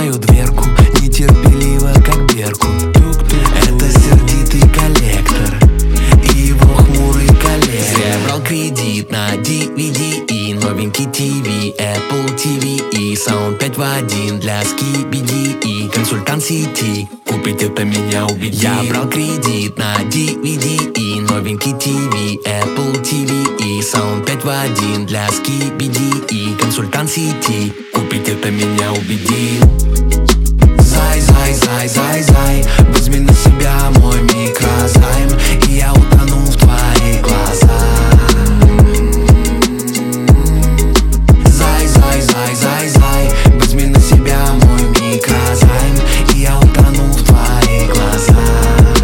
мою дверку, нетерпеливо, как беркут. Это сердитый коллектор и его хмурый коллега. Зря брал кредит на DVD и новенький ТВ, Apple TV и Sound 5 в 1 для скибиди и консультант сети. Купить это меня убедил. Я брал кредит на DVD и новенький ТВ, Apple TV и Sound 5 в 1 для скибиди и консультант сети. Купить это меня убедил. Зай, зай, зай, зай, зай, возьми на себя мой микрозайм, и я утону в твоих глазах. Зай, зай, зай, зай, зай, возьми на себя мой микрозайм, и я утону в твоих глазах.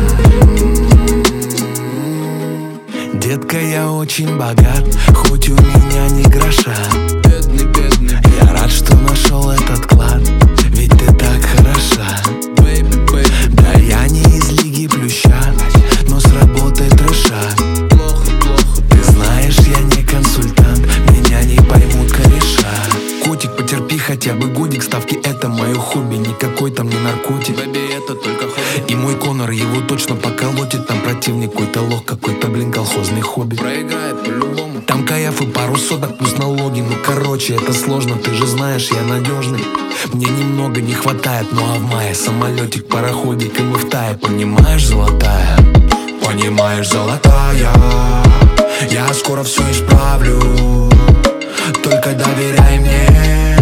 Детка, я очень богат, хоть у меня ни гроша. Бедный, бедный, я рад, что нашел этот клад, ведь ты так хороша. Да я не из лиги плюща, но с работой трэша. Ты знаешь, я не консультант, меня не поймут кореша. Котик, потерпи хотя бы годик, ставки это мое хобби, никакой там не наркотик. Бэби, это только хобби. И мой Конор его точно поколотит, там противник какой-то лох, какой-то, блин, колхозный хобби. Проиграет по-любому. Там кайф и пару соток плюс налоги, ну короче, это сложно, ты же знаешь, я надежный. Мне немного не хватает, ну а в мае самолетик, пароходик, и мы в тае, понимаешь, золотая? Понимаешь, золотая, я скоро все исправлю, только доверяй мне.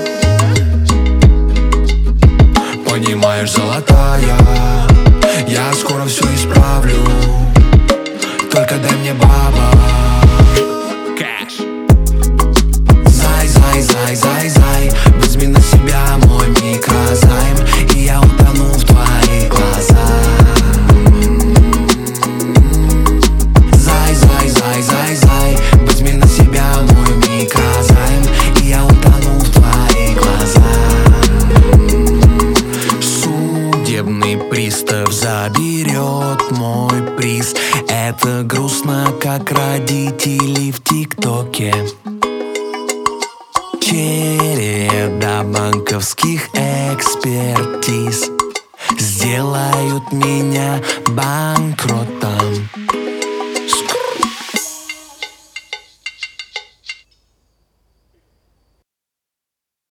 Понимаешь, золотая, я скоро все исправлю, только дай мне баба. Кэш. Зай, зай, зай, зай, зай, возьми на себя мой микрозайм, и я утону в твоих глазах. Зай, зай, зай, зай, зай, возьми на себя мой микрозайм, и я утону в твоих глазах. Судебный пристав заберет мой приз. Это грустно, как родители в ТикТоке. Череда банковских экспертиз сделают меня банкротом.